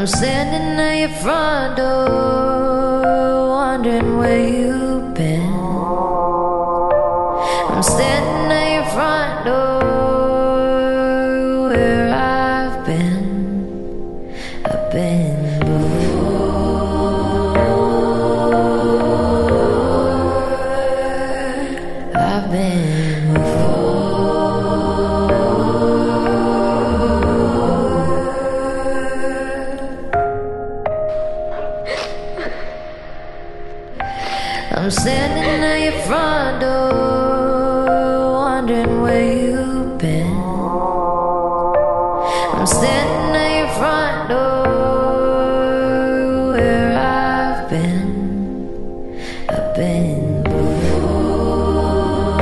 I'm standing at your front door, wondering where you've been. I'm standing at your front door, where I've been before. I've been before. I'm standing at your front door, wondering where you've been. I'm standing at your front door, where I've been before.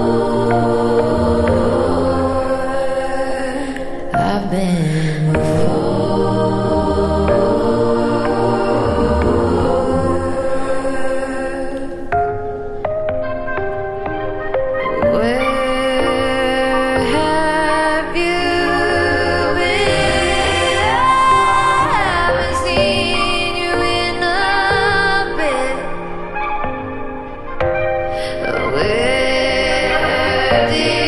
I've been before. Where did